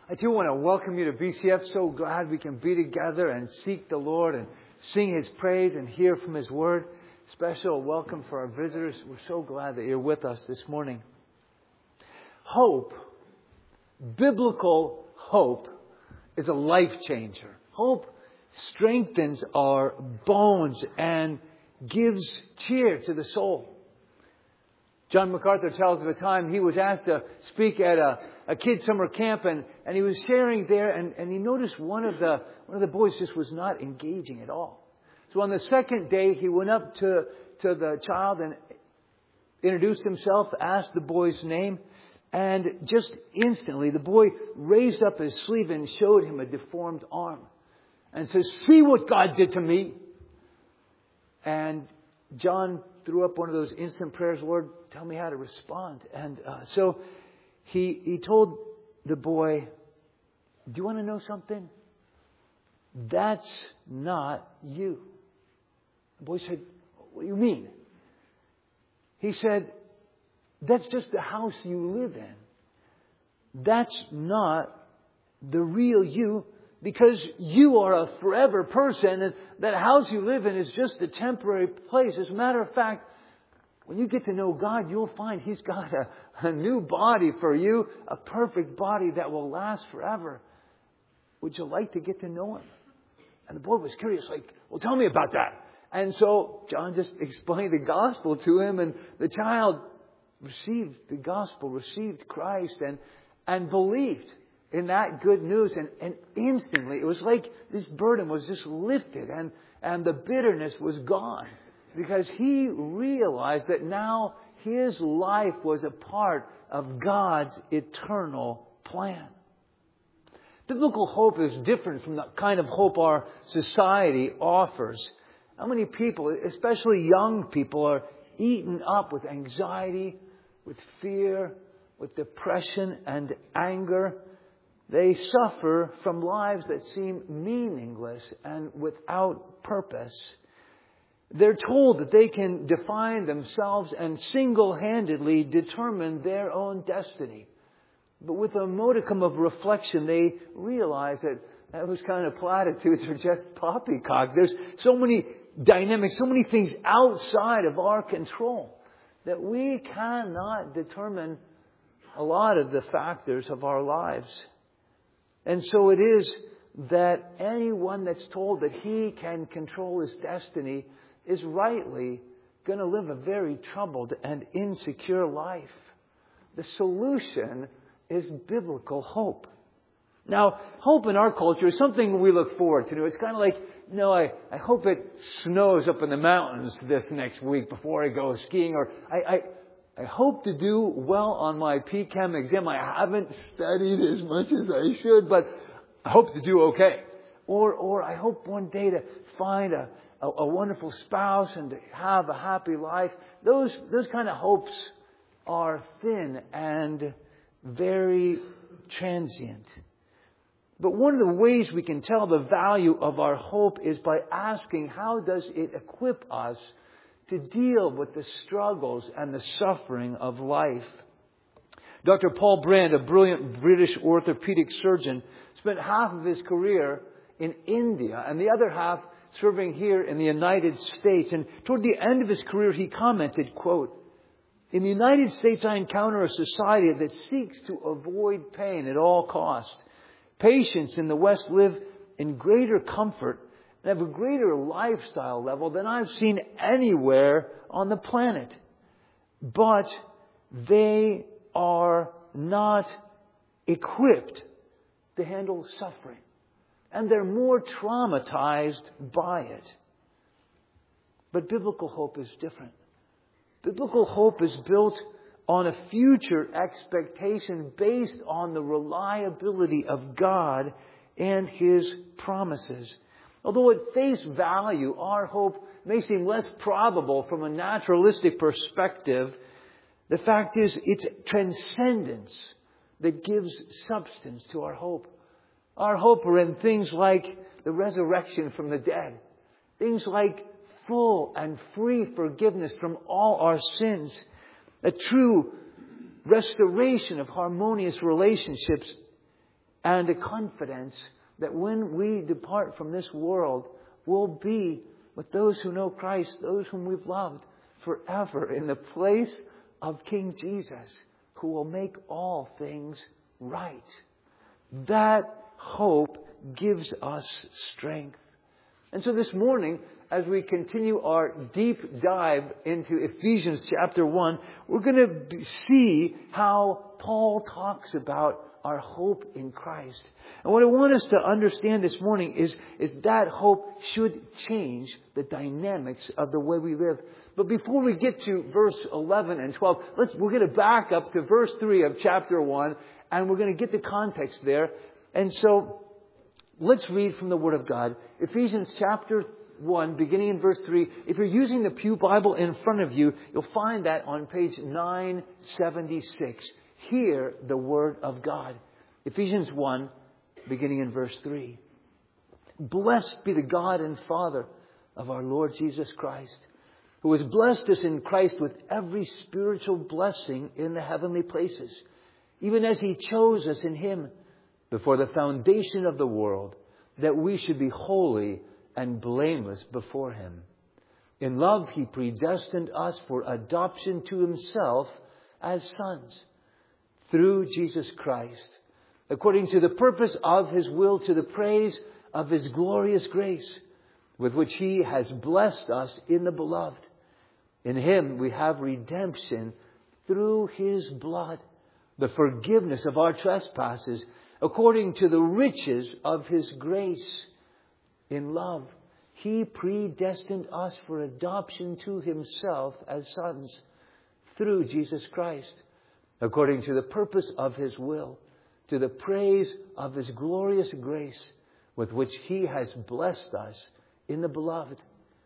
I do want to welcome you to BCF. So glad we can be together and seek the Lord and sing His praise and hear from His Word. Special welcome for our visitors. We're so glad that you're with us this morning. Hope, biblical hope, is a life changer. Hope strengthens our bones and gives cheer to the soul. John MacArthur tells of a time he was asked to speak at a kid's summer camp, and he was sharing there, and he noticed one of the boys just was not engaging at all. So on the second day, he went up to the child and introduced himself, asked the boy's name, and just instantly the boy raised up his sleeve and showed him a deformed arm and says, "See what God did to me." And John threw up one of those instant prayers, "Lord, tell me how to respond." And so he told the boy, "Do you want to know something? That's not you." The boy said, "What do you mean?" He said, "That's just the house you live in. That's not the real you, because you are a forever person, and that house you live in is just a temporary place. As a matter of fact, when you get to know God, you'll find He's got a new body for you, a perfect body that will last forever. Would you like to get to know Him?" And the boy was curious, like, "Well, tell me about that." And so John just explained the gospel to him, and the child received the gospel, received Christ, and believed in that good news. And instantly, it was like this burden was just lifted, and the bitterness was gone, because he realized that now his life was a part of God's eternal plan. Biblical hope is different from the kind of hope our society offers. How many people, especially young people, are eaten up with anxiety, with fear, with depression and anger? They suffer from lives that seem meaningless and without purpose. They're told that they can define themselves and single-handedly determine their own destiny. But with a modicum of reflection, they realize that those kind of platitudes are just poppycock. There's so many dynamics, so many things outside of our control that we cannot determine a lot of the factors of our lives. And so it is that anyone that's told that he can control his destiny is rightly going to live a very troubled and insecure life. The solution is biblical hope. Now, hope in our culture is something we look forward to. It's kind of like, I hope it snows up in the mountains this next week before I go skiing. Or I hope to do well on my PChem exam. I haven't studied as much as I should, but I hope to do okay. Or I hope one day to find a wonderful spouse and to have a happy life. Those kind of hopes are thin and very transient. But one of the ways we can tell the value of our hope is by asking, how does it equip us to deal with the struggles and the suffering of life? Dr. Paul Brand, a brilliant British orthopedic surgeon, spent half of his career in India and the other half serving here in the United States. And toward the end of his career, he commented, quote, "In the United States, I encounter a society that seeks to avoid pain at all costs. Patients in the West live in greater comfort and have a greater lifestyle level than I've seen anywhere on the planet. But they are not equipped to handle suffering. And they're more traumatized by it." But biblical hope is different. Biblical hope is built on a future expectation based on the reliability of God and His promises. Although at face value, our hope may seem less probable from a naturalistic perspective, the fact is it's transcendence that gives substance to our hope. Our hope are in things like the resurrection from the dead, things like full and free forgiveness from all our sins, a true restoration of harmonious relationships, and a confidence that when we depart from this world, we'll be with those who know Christ, those whom we've loved forever in the place of King Jesus, who will make all things right. That hope gives us strength. And so this morning, as we continue our deep dive into Ephesians chapter 1, we're going to see how Paul talks about our hope in Christ. And what I want us to understand this morning is that hope should change the dynamics of the way we live. But before we get to verse 11 and 12, we're going to back up to verse 3 of chapter 1, and we're going to get the context there. And so let's read from the Word of God. Ephesians chapter 1, beginning in verse 3. If you're using the Pew Bible in front of you, you'll find that on page 976. Hear the Word of God. Ephesians 1, beginning in verse 3. Blessed be the God and Father of our Lord Jesus Christ, who has blessed us in Christ with every spiritual blessing in the heavenly places, even as He chose us in Him before the foundation of the world, that we should be holy and blameless before Him. In love He predestined us for adoption to Himself as sons, through Jesus Christ, according to the purpose of His will, to the praise of His glorious grace, with which He has blessed us in the Beloved. In Him we have redemption through His blood, the forgiveness of our trespasses, according to the riches of His grace. In love, He predestined us for adoption to Himself as sons, through Jesus Christ, according to the purpose of His will, to the praise of His glorious grace, with which He has blessed us in the Beloved.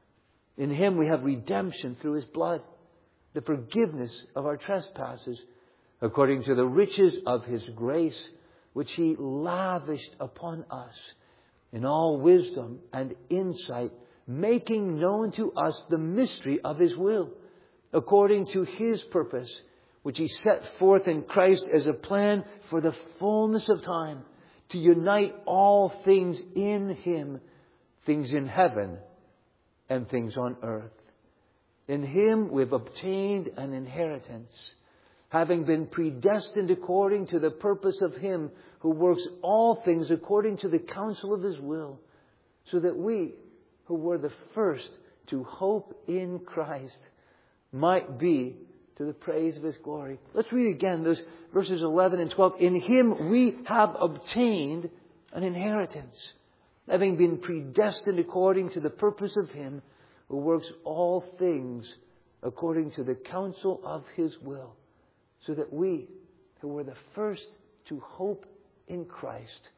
In Him we have redemption through His blood, the forgiveness of our trespasses, according to the riches of His grace, which He lavished upon us in all wisdom and insight, making known to us the mystery of His will, according to His purpose, which He set forth in Christ as a plan for the fullness of time, to unite all things in Him, things in heaven and things on earth. In Him we've obtained an inheritance, having been predestined according to the purpose of Him who works all things according to the counsel of His will, so that we, who were the first to hope in Christ, might be to the praise of His glory. Let's read again those verses 11 and 12. In Him we have obtained an inheritance, having been predestined according to the purpose of Him who works all things according to the counsel of His will, so that we, who were the first to hope in Christ,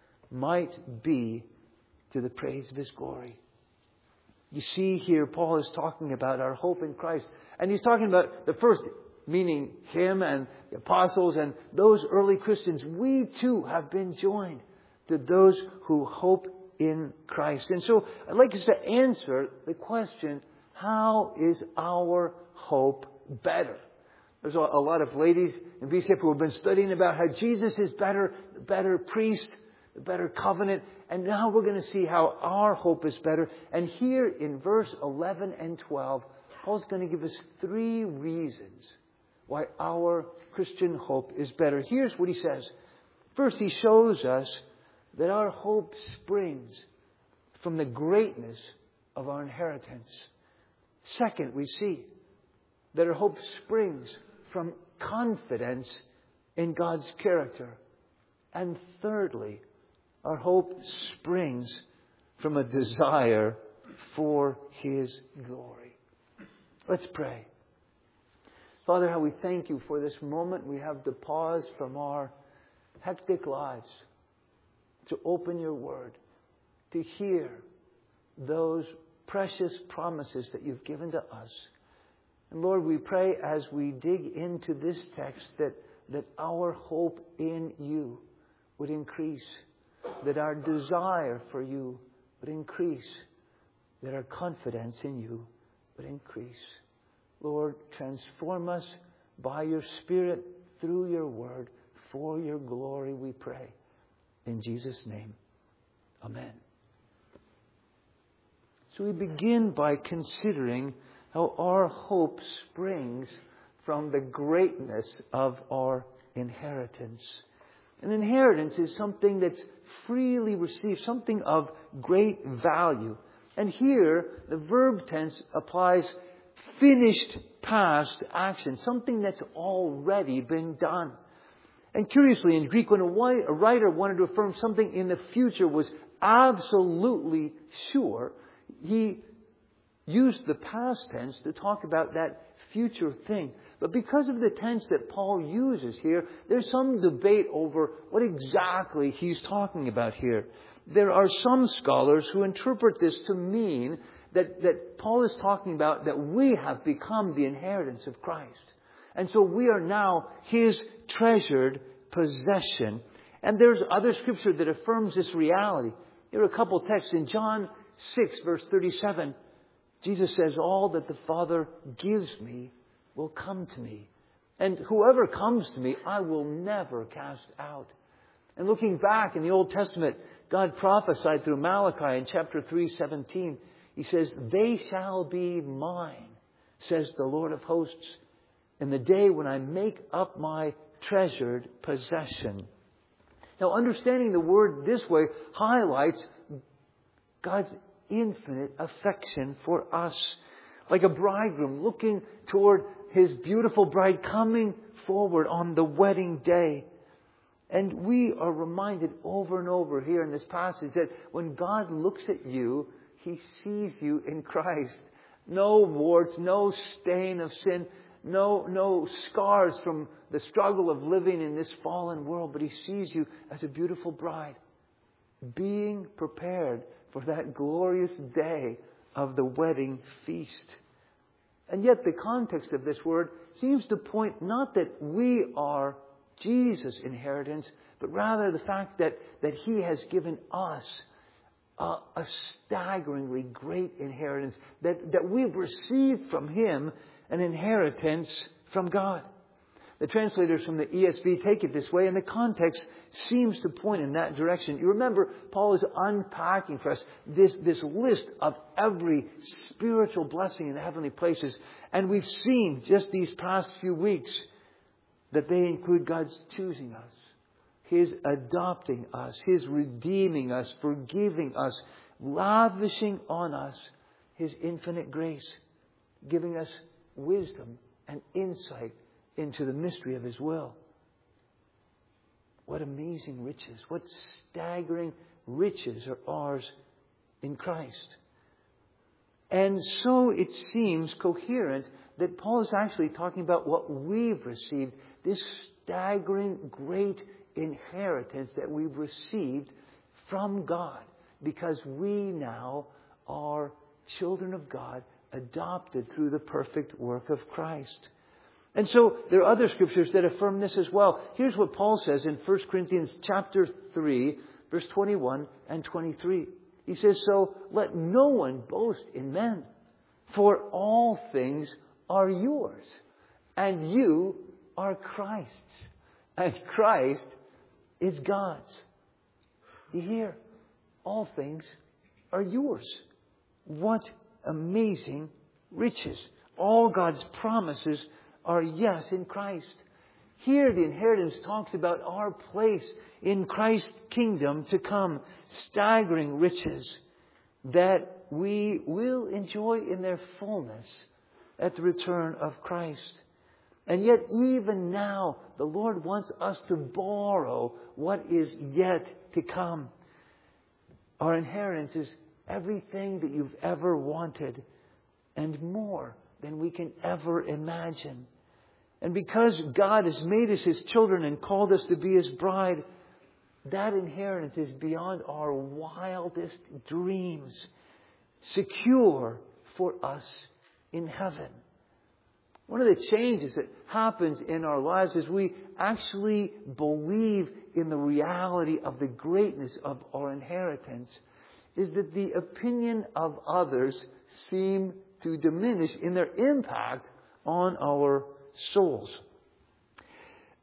might be to the praise of His glory. You see here, Paul is talking about our hope in Christ. And he's talking about the first, meaning him and the apostles and those early Christians. We too have been joined to those who hope in Christ. And so I'd like us to answer the question, how is our hope better? There's a lot of ladies in VCF who have been studying about how Jesus is better, the better priest, the better covenant. And now we're going to see how our hope is better. And here in verse 11 and 12, Paul's going to give us 3 reasons why our Christian hope is better. Here's what he says. First, he shows us that our hope springs from the greatness of our inheritance. Second, we see that our hope springs from confidence in God's character. And thirdly, our hope springs from a desire for His glory. Let's pray. Father, how we thank You for this moment we have to pause from our hectic lives to open Your Word, to hear those precious promises that You've given to us. And Lord, we pray as we dig into this text that our hope in You would increase, that our desire for You would increase, that our confidence in You would increase. Lord, transform us by Your Spirit through Your Word for Your glory, we pray. In Jesus' name, amen. So we begin by considering how our hope springs from the greatness of our inheritance. An inheritance is something that's freely received, something of great value. And here, the verb tense applies finished past action, something that's already been done. And curiously, in Greek, when a writer wanted to affirm something in the future was absolutely sure, he used the past tense to talk about that future thing. But because of the tense that Paul uses here, there's some debate over what exactly he's talking about here. There are some scholars who interpret this to mean that Paul is talking about that we have become the inheritance of Christ. And so we are now His treasured possession. And there's other scripture that affirms this reality. Here are a couple texts. In John 6, verse 37, Jesus says, all that the Father gives me will come to me. And whoever comes to me, I will never cast out. And looking back in the Old Testament, God prophesied through Malachi in chapter 3:17. He says, they shall be mine, says the Lord of hosts, in the day when I make up my treasured possession. Now, understanding the word this way highlights God's infinite affection for us. Like a bridegroom looking toward his beautiful bride coming forward on the wedding day. And we are reminded over and over here in this passage that when God looks at you, He sees you in Christ. No warts, no stain of sin, no scars from the struggle of living in this fallen world, but He sees you as a beautiful bride, being prepared for that glorious day of the wedding feast. And yet the context of this word seems to point not that we are Jesus' inheritance, but rather the fact that He has given us a staggeringly great inheritance, that we've received from Him an inheritance from God. The translators from the ESV take it this way, and the context seems to point in that direction. You remember, Paul is unpacking for us this list of every spiritual blessing in the heavenly places. And we've seen just these past few weeks that they include God's choosing us, His adopting us, His redeeming us, forgiving us, lavishing on us His infinite grace, giving us wisdom and insight into the mystery of His will. What amazing riches, what staggering riches are ours in Christ. And so it seems coherent that Paul is actually talking about what we've received, this staggering great inheritance that we've received from God, because we now are children of God, adopted through the perfect work of Christ. And so there are other scriptures that affirm this as well. Here's what Paul says in 1 Corinthians chapter 3, verse 21 and 23. He says, so let no one boast in men, for all things are yours, and you are Christ's, and Christ is God's. You hear? All things are yours. What amazing riches. All God's promises are yes in Christ. Here the inheritance talks about our place in Christ's kingdom to come. Staggering riches that we will enjoy in their fullness at the return of Christ. And yet even now the Lord wants us to borrow what is yet to come. Our inheritance is everything that you've ever wanted and more than we can ever imagine. And because God has made us His children and called us to be His bride, that inheritance is beyond our wildest dreams, secure for us in heaven. One of the changes that happens in our lives is we actually believe in the reality of the greatness of our inheritance, is that the opinion of others seem to diminish in their impact on our souls.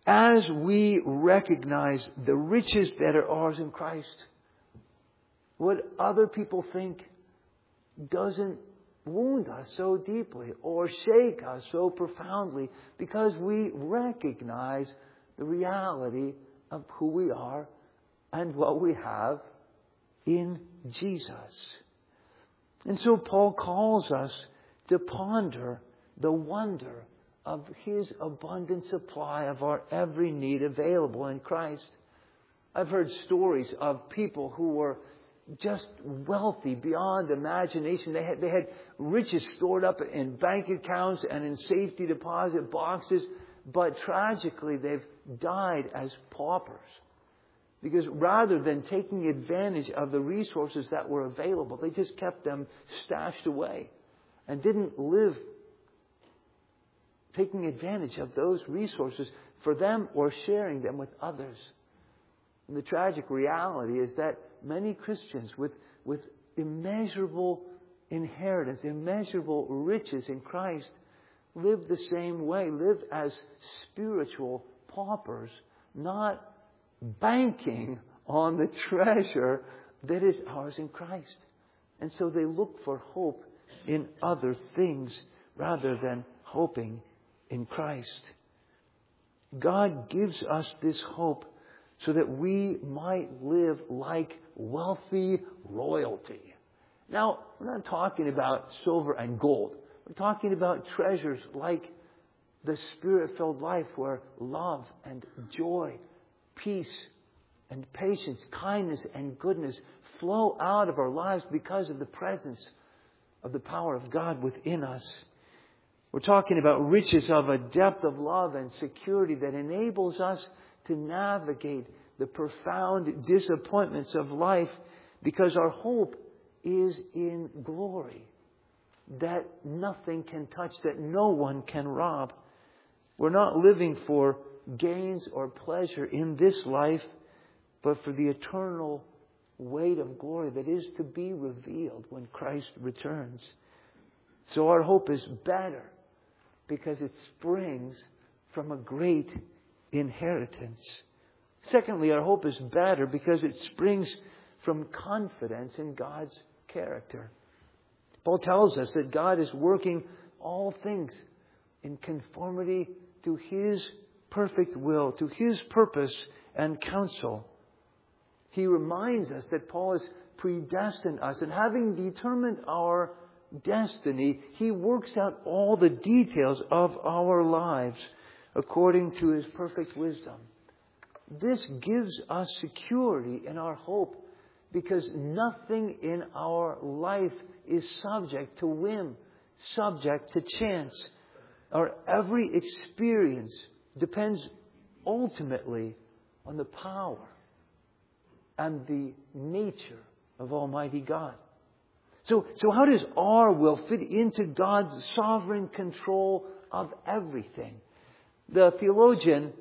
as we recognize the riches that are ours in Christ, what other people think doesn't wound us so deeply or shake us so profoundly, because we recognize the reality of who we are and what we have in Jesus. And so Paul calls us to ponder the wonder of His abundant supply of our every need available in Christ. I've heard stories of people who were just wealthy beyond imagination. They had riches stored up in bank accounts and in safety deposit boxes, but tragically they've died as paupers. Because rather than taking advantage of the resources that were available, they just kept them stashed away and didn't live taking advantage of those resources for them or sharing them with others. And the tragic reality is that many Christians with immeasurable inheritance, immeasurable riches in Christ, live the same way, live as spiritual paupers, not banking on the treasure that is ours in Christ. And so they look for hope in other things rather than hoping in Christ. God gives us this hope so that we might live like wealthy royalty. Now, we're not talking about silver and gold. We're talking about treasures like the Spirit-filled life where love and joy, peace and patience, kindness and goodness flow out of our lives because of the presence of the power of God within us. We're talking about riches of a depth of love and security that enables us to navigate the profound disappointments of life, because our hope is in glory that nothing can touch, that no one can rob. We're not living for gains or pleasure in this life, but for the eternal weight of glory that is to be revealed when Christ returns. So our hope is better because it springs from a great inheritance. Secondly, our hope is better because it springs from confidence in God's character. Paul tells us that God is working all things in conformity to His perfect will, to His purpose and counsel. He reminds us that Paul has predestined us, and having determined our destiny, He works out all the details of our lives according to His perfect wisdom. This gives us security in our hope, because nothing in our life is subject to whim, subject to chance. Our every experience depends ultimately on the power and the nature of Almighty God. So how does our will fit into God's sovereign control of everything? The theologian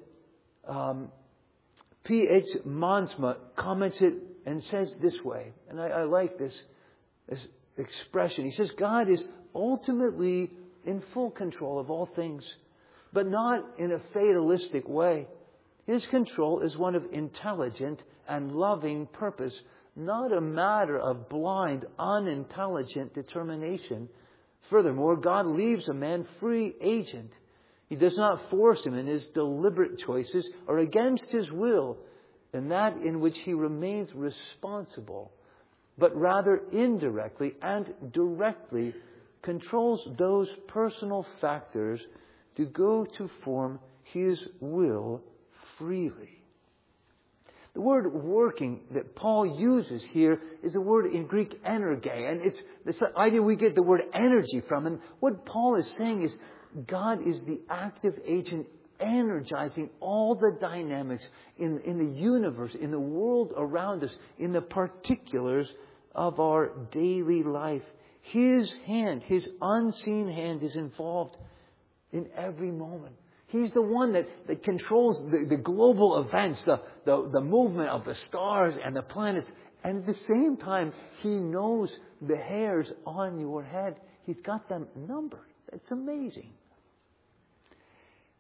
P.H. Mansma comments it and says this way, and I like this expression. He says, God is ultimately in full control of all things, but not in a fatalistic way. His control is one of intelligent and loving purpose, not a matter of blind, unintelligent determination. Furthermore, God leaves a man free agent. He does not force him in his deliberate choices or against his will in that in which he remains responsible, but rather indirectly and directly controls those personal factors to go to form His will freely. The word working that Paul uses here is a word in Greek energe, and it's this idea we get the word energy from. And what Paul is saying is God is the active agent energizing all the dynamics in the universe, in the world around us, in the particulars of our daily life. His hand, His unseen hand, is involved in every moment. He's the one that controls the global events, the movement of the stars and the planets. And at the same time, He knows the hairs on your head. He's got them numbered. It's amazing.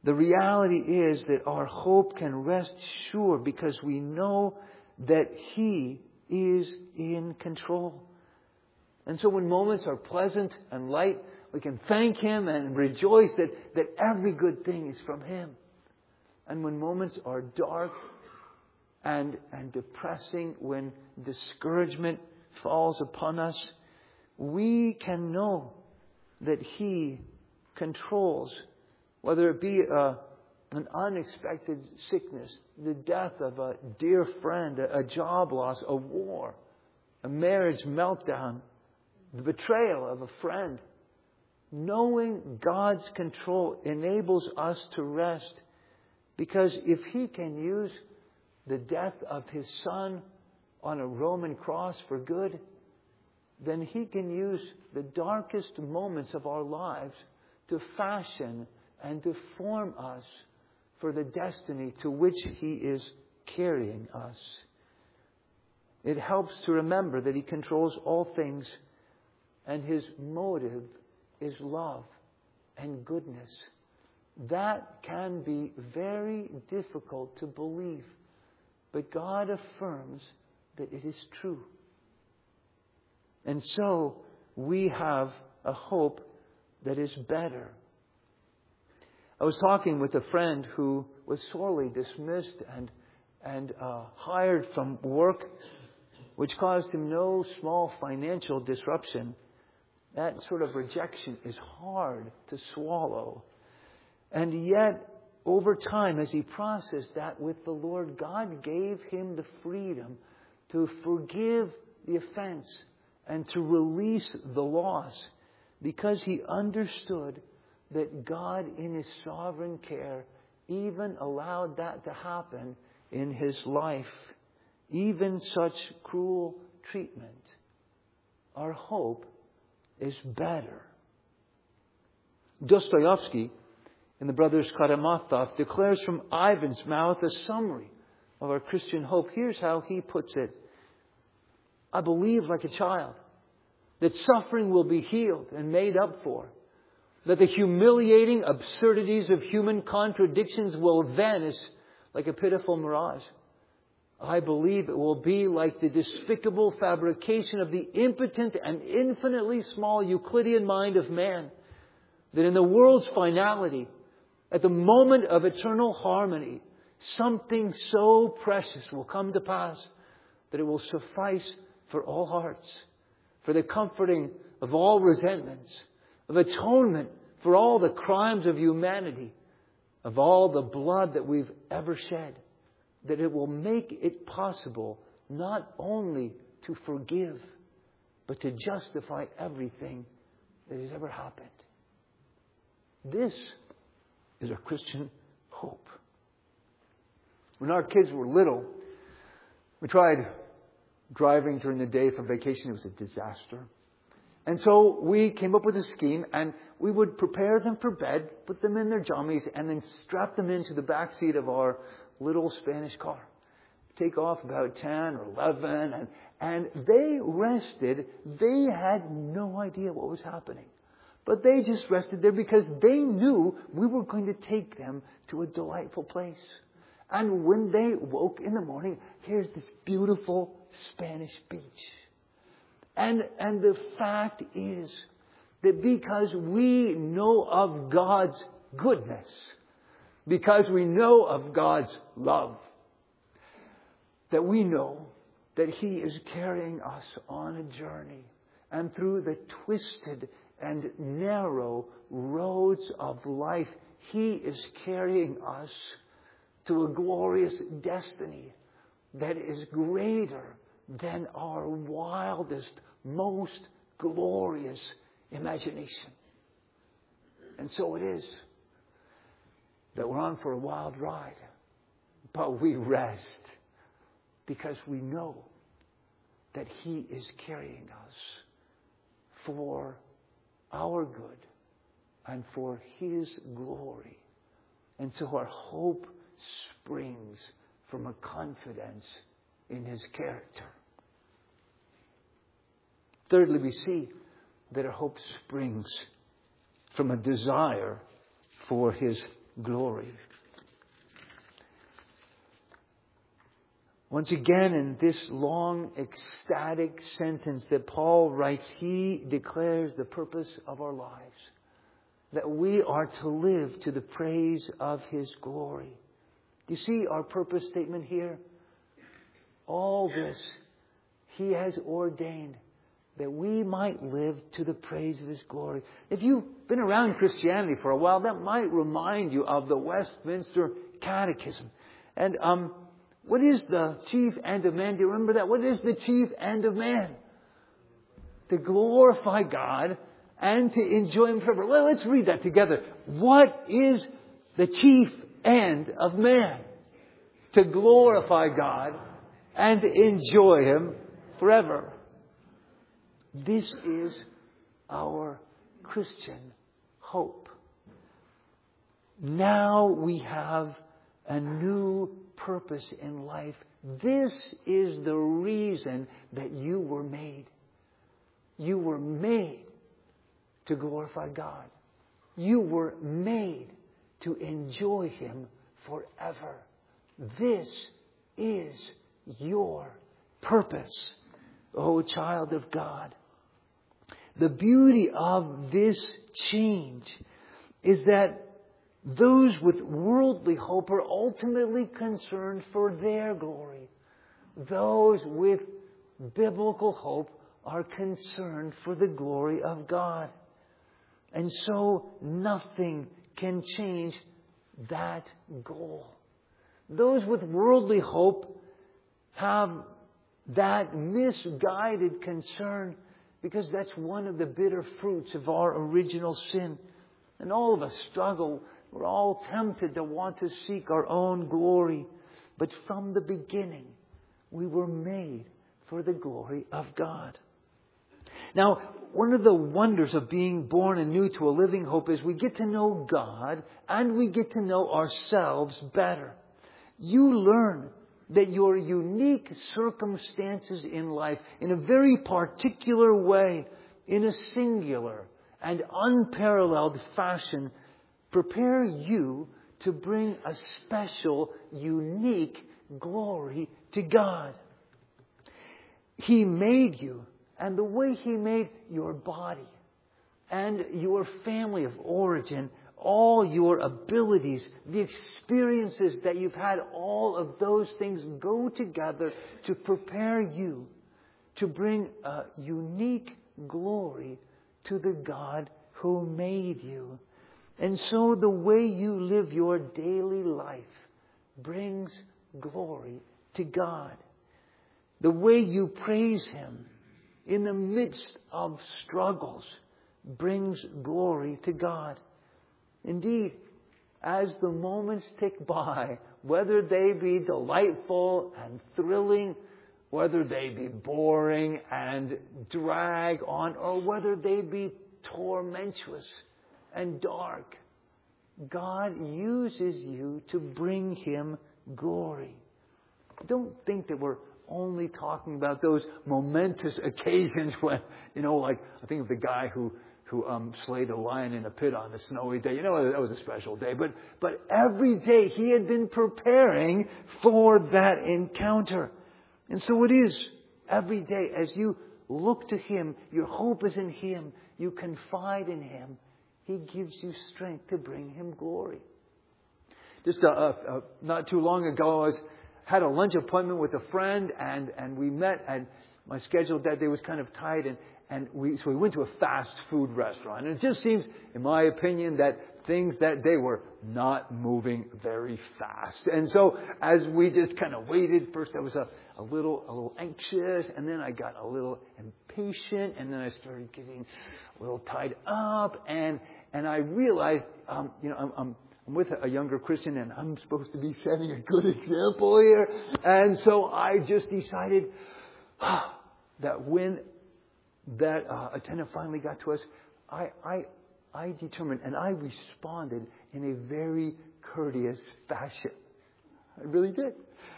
The reality is that our hope can rest sure because we know that He is in control. And so when moments are pleasant and light, we can thank Him and rejoice that every good thing is from Him. And when moments are dark and depressing, when discouragement falls upon us, we can know that He controls, whether it be an unexpected sickness, the death of a dear friend, a job loss, a war, a marriage meltdown, the betrayal of a friend. Knowing God's control enables us to rest, because if He can use the death of His Son on a Roman cross for good, then He can use the darkest moments of our lives to fashion and to form us for the destiny to which He is carrying us. It helps to remember that He controls all things, and His motive is love and goodness. That can be very difficult to believe, but God affirms that it is true. And so we have a hope that is better. I was talking with a friend who was sorely dismissed and hired from work, which caused him no small financial disruption. That sort of rejection is hard to swallow. And yet, over time, as he processed that with the Lord, God gave him the freedom to forgive the offense and to release the loss, because he understood that God, in His sovereign care, even allowed that to happen in his life, even such cruel treatment. Our hope is better. Dostoevsky, in the Brothers Karamazov, declares from Ivan's mouth a summary of our Christian hope. Here's how he puts it. I believe like a child that suffering will be healed and made up for, that the humiliating absurdities of human contradictions will vanish like a pitiful mirage. I believe it will be like the despicable fabrication of the impotent and infinitely small Euclidean mind of man, that in the world's finality, at the moment of eternal harmony, something so precious will come to pass that it will suffice for all hearts, for the comforting of all resentments, of atonement for all the crimes of humanity, of all the blood that we've ever shed, that it will make it possible not only to forgive, but to justify everything that has ever happened. This is a Christian hope. When our kids were little, we tried driving during the day for vacation. It was a disaster. And so we came up with a scheme, and we would prepare them for bed, put them in their jammies, and then strap them into the back seat of our little Spanish car. Take off about 10 or 11, and they rested. They had no idea what was happening. But they just rested there because they knew we were going to take them to a delightful place. And when they woke in the morning, here's this beautiful Spanish beach. And the fact is that because we know of God's goodness, because we know of God's love, that we know that He is carrying us on a journey. And through the twisted and narrow roads of life, He is carrying us to a glorious destiny that is greater than our wildest, most glorious imagination. And so it is that we're on for a wild ride, but we rest because we know that He is carrying us for our good and for His glory. And so our hope springs from a confidence in His character. Thirdly, we see that our hope springs from a desire for His glory. Once again, in this long, ecstatic sentence that Paul writes, he declares the purpose of our lives. That we are to live to the praise of His glory. Do you see our purpose statement here? All this He has ordained that we might live to the praise of His glory. If you've been around Christianity for a while, that might remind you of the Westminster Catechism. And what is the chief end of man? Do you remember that? What is the chief end of man? To glorify God and to enjoy Him forever. Well, let's read that together. What is the chief end of man? To glorify God and to enjoy Him forever. This is our Christian hope. Now we have a new purpose in life. This is the reason that you were made. You were made to glorify God. You were made to enjoy Him forever. This is your purpose, O child of God. The beauty of this change is that those with worldly hope are ultimately concerned for their glory. Those with biblical hope are concerned for the glory of God. And so nothing can change that goal. Those with worldly hope have that misguided concern because that's one of the bitter fruits of our original sin. And all of us struggle. We're all tempted to want to seek our own glory. But from the beginning, we were made for the glory of God. Now, one of the wonders of being born anew to a living hope is we get to know God and we get to know ourselves better. You learn that your unique circumstances in life, in a very particular way, in a singular and unparalleled fashion, prepare you to bring a special, unique glory to God. He made you, and the way He made your body and your family of origin, all your abilities, the experiences that you've had, all of those things go together to prepare you to bring a unique glory to the God who made you. And so the way you live your daily life brings glory to God. The way you praise Him in the midst of struggles brings glory to God. Indeed, as the moments tick by, whether they be delightful and thrilling, whether they be boring and drag on, or whether they be tormentuous and dark, God uses you to bring Him glory. Don't think that we're only talking about those momentous occasions when, like I think of the guy who slayed a lion in a pit on a snowy day. That was a special day. But every day he had been preparing for that encounter. And so it is every day as you look to Him, your hope is in Him, you confide in Him, He gives you strength to bring Him glory. Just not too long ago, I had a lunch appointment with a friend, and we met, and my schedule that day was kind of tight, and we went to a fast food restaurant. And it just seems, in my opinion, that things that day were not moving very fast. And so as we just kind of waited, first I was a little anxious, and then I got a little impatient, and then I started getting a little tied up, and I realized, I'm with a younger Christian, and I'm supposed to be setting a good example here. And so I just decided that when that attendant finally got to us, I determined and I responded in a very courteous fashion. I really did.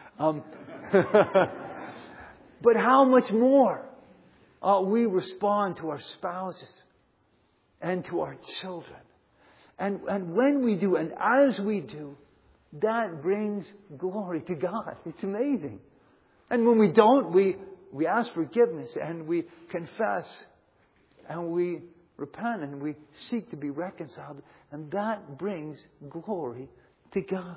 But how much more we respond to our spouses and to our children And when we do, and as we do, that brings glory to God. It's amazing. And when we don't, we ask forgiveness and we confess and we repent and we seek to be reconciled. And that brings glory to God.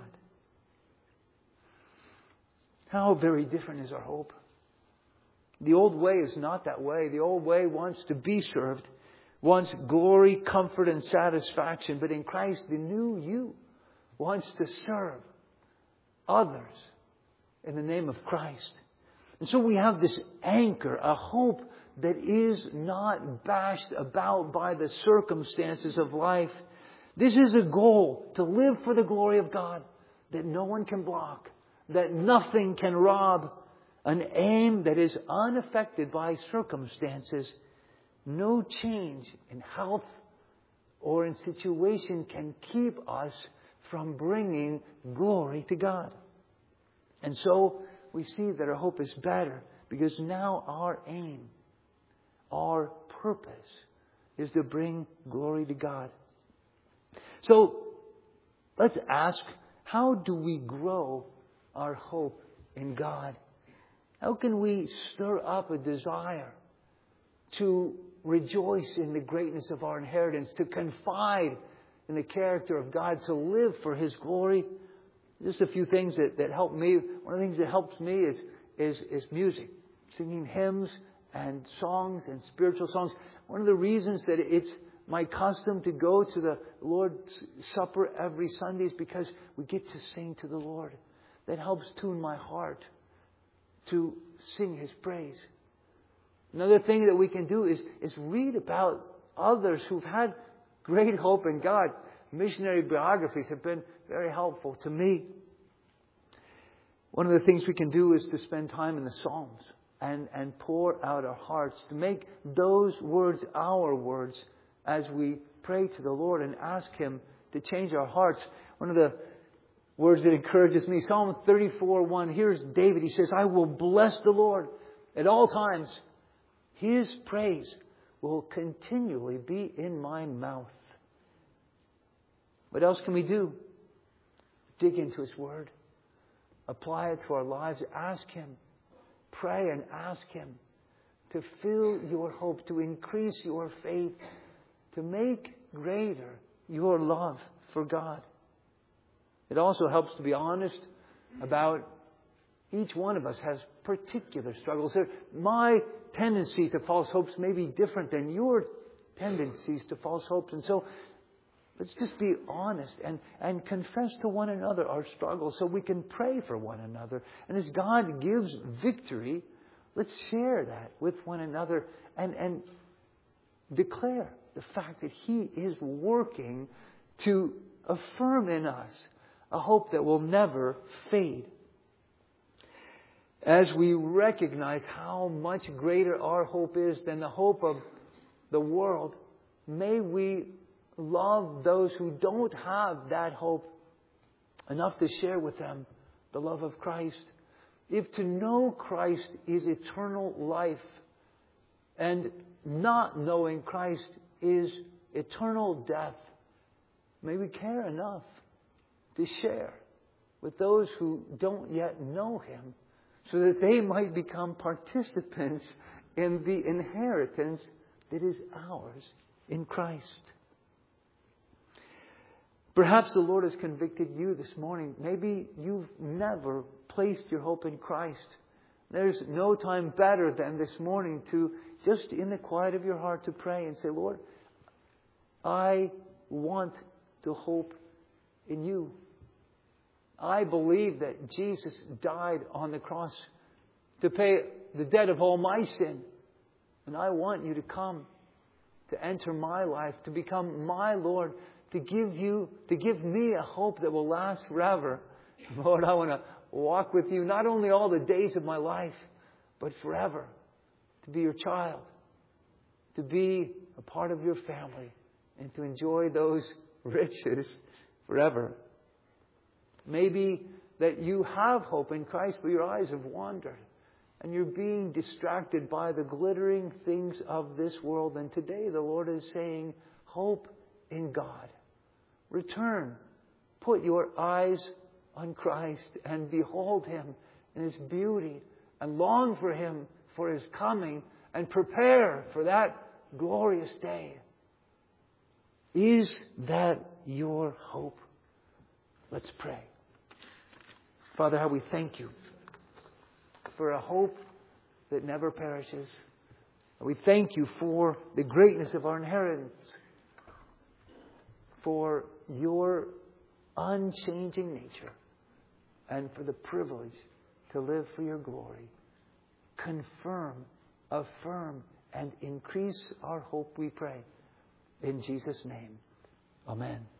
How very different is our hope. The old way is not that way. The old way wants to be served, wants glory, comfort, and satisfaction. But in Christ, the new you wants to serve others in the name of Christ. And so we have this anchor, a hope that is not bashed about by the circumstances of life. This is a goal, to live for the glory of God that no one can block, that nothing can rob. An aim that is unaffected by circumstances. No change in health or in situation can keep us from bringing glory to God. And so we see that our hope is better because now our aim, our purpose is to bring glory to God. So let's ask, how do we grow our hope in God? How can we stir up a desire to rejoice in the greatness of our inheritance, to confide in the character of God, to live for His glory? Just a few things that help me. One of the things that helps me is music, singing hymns and songs and spiritual songs. One of the reasons that it's my custom to go to the Lord's Supper every Sunday is because we get to sing to the Lord. That helps tune my heart to sing His praise. Another thing that we can do is read about others who've had great hope in God. Missionary biographies have been very helpful to me. One of the things we can do is to spend time in the Psalms and pour out our hearts, to make those words our words as we pray to the Lord and ask Him to change our hearts. One of the words that encourages me, Psalm 34:1. Here's David. He says, I will bless the Lord at all times. His praise will continually be in my mouth. What else can we do? Dig into His Word. Apply it to our lives. Ask Him. Pray and ask Him to fill your hope, to increase your faith, to make greater your love for God. It also helps to be honest about each one of us has particular struggles. My tendency to false hopes may be different than your tendencies to false hopes. And so let's just be honest and confess to one another our struggles so we can pray for one another. And as God gives victory, let's share that with one another and declare the fact that He is working to affirm in us a hope that will never fade. As we recognize how much greater our hope is than the hope of the world, may we love those who don't have that hope enough to share with them the love of Christ. If to know Christ is eternal life and not knowing Christ is eternal death, may we care enough to share with those who don't yet know Him so that they might become participants in the inheritance that is ours in Christ. Perhaps the Lord has convicted you this morning. Maybe you've never placed your hope in Christ. There's no time better than this morning to just in the quiet of your heart to pray and say, Lord, I want to hope in You. I believe that Jesus died on the cross to pay the debt of all my sin. And I want You to come, to enter my life, to become my Lord, to give me a hope that will last forever. Lord, I want to walk with You not only all the days of my life, but forever. To be Your child, to be a part of Your family, and to enjoy those riches forever. Maybe that you have hope in Christ, but your eyes have wandered. And you're being distracted by the glittering things of this world. And today the Lord is saying, hope in God. Return. Put your eyes on Christ and behold Him in His beauty and long for Him for His coming and prepare for that glorious day. Is that your hope? Let's pray. Father, how we thank You for a hope that never perishes. We thank You for the greatness of our inheritance, for Your unchanging nature, and for the privilege to live for Your glory. Confirm, affirm, and increase our hope, we pray. In Jesus' name, amen.